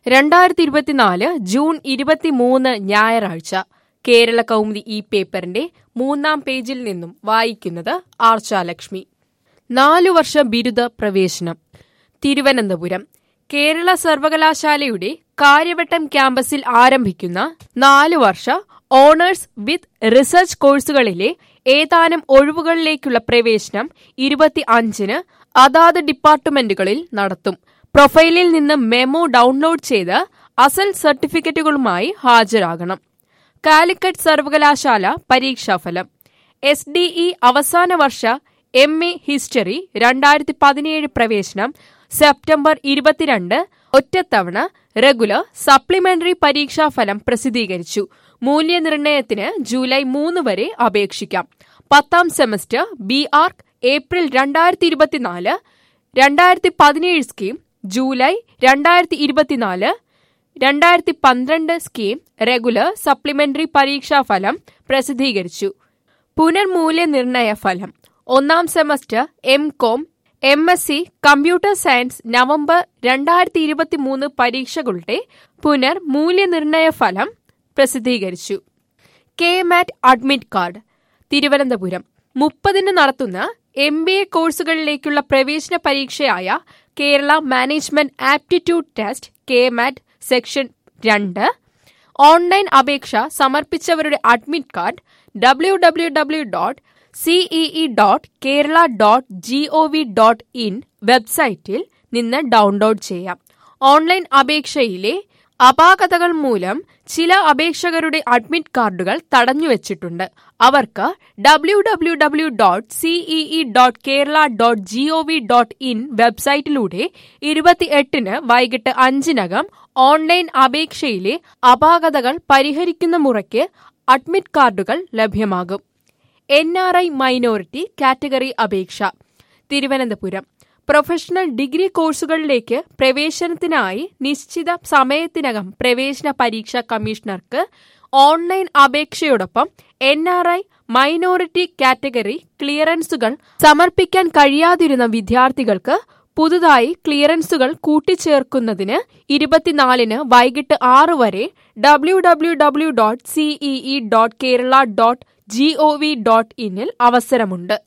2024 June 23 ഞായറാഴ്ച കേരള കൗമുദി ഈ പേപ്പറിന്റെ 3-ാം പേജിൽ നിന്നും വായിക്കുന്നത് ആർച്ചാലക്ഷ്മി. 4 വർഷ ബിരുദ പ്രവേശനം. തിരുവനന്തപുരം കേരള സർവകലാശാലയുടെ കാര്യവട്ടം ക്യാമ്പസിൽ ആരംഭിക്കുന്ന 4 വർഷ ഓണേഴ്സ് വിത്ത് റിസർച്ച് കോഴ്സുകളിലെ ഏതാനും ഒഴിവുകളിലേക്കുള്ള പ്രവേശനം 25-ന് അതാത് ഡിപ്പാർട്ട്മെന്റുകളിൽ നടത്തും. പ്രൊഫൈലിൽ നിന്ന് മെമ്മോ ഡൗൺലോഡ് ചെയ്ത് അസൽ സർട്ടിഫിക്കറ്റുകളുമായി ഹാജരാകണം. കാലിക്കറ്റ് സർവകലാശാല പരീക്ഷാഫലം. SDE അവസാന വർഷ MA ഹിസ്റ്ററി 2017 പ്രവേശനം സെപ്റ്റംബർ 22 ഒറ്റത്തവണ റെഗുലർ സപ്ലിമെന്ററി പരീക്ഷാഫലം പ്രസിദ്ധീകരിച്ചു. മൂല്യനിർണ്ണയത്തിന് ജൂലൈ 3 വരെ അപേക്ഷിക്കാം. 10ാം സെമസ്റ്റർ BArch ഏപ്രിൽ 2024, 2017 സ്കീം ജൂലൈ 2024, 2012 സ്കീം റെഗുലർ സപ്ലിമെന്ററി പരീക്ഷാഫലം പ്രസിദ്ധീകരിച്ചു. പുനർമൂല്യനിർണ്ണയ ഫലം. 1ാം semester MCom MSc computer science November 2023 പരീക്ഷകളുടെ പുനർമൂല്യനിർണ്ണയ ഫലം പ്രസിദ്ധീകരിച്ചു. KMAT admit card. തിരുവനന്തപുരം 30-ന് നടത്തുന്ന MBA കോഴ്സുകളിലേക്കുള്ള പ്രവേശന പരീക്ഷയായ Kerala management aptitude test KMAT section 2 online അപേക്ഷ സമർപ്പിച്ചവരുടെ അഡ്മിറ്റ് കാർഡ് www.cee.kerala.gov.in വെബ്സൈറ്റിൽ നിന്ന് ഡൗൺലോഡ് ചെയ്യാം. ഓൺലൈൻ അപേക്ഷയിലെ അപാകതകൾ മൂലം ചില അപേക്ഷകരുടെ അഡ്മിറ്റ് കാർഡുകൾ തടഞ്ഞുവച്ചിട്ടുണ്ട്. അവർക്ക് www.cee.kerala.gov.in വെബ്സൈറ്റിലൂടെ 28-ന് വൈകിട്ട് 5-നകം ഓൺലൈൻ അപേക്ഷയിലെ അപാകതകൾ പരിഹരിക്കുന്ന മുറയ്ക്ക് അഡ്മിറ്റ് കാർഡുകൾ ലഭ്യമാകും. NRI മൈനോറിറ്റി കാറ്റഗറി അപേക്ഷ. തിരുവനന്തപുരം പ്രൊഫഷണൽ ഡിഗ്രി കോഴ്സുകളിലേക്ക് പ്രവേശനത്തിനായി നിശ്ചിത സമയത്തിനകം പ്രവേശന പരീക്ഷാ കമ്മീഷണർക്ക് ഓൺലൈൻ അപേക്ഷയോടൊപ്പം NRI മൈനോറിറ്റി കാറ്റഗറി ക്ലിയറൻസുകൾ സമർപ്പിക്കാൻ കഴിയാതിരുന്ന വിദ്യാർത്ഥികൾക്ക് പുതുതായി ക്ലിയറൻസുകൾ കൂട്ടിച്ചേർക്കുന്നതിന് 24-ന് വൈകിട്ട് 6 വരെ www.cee.kerala.gov.in അവസരമുണ്ട്.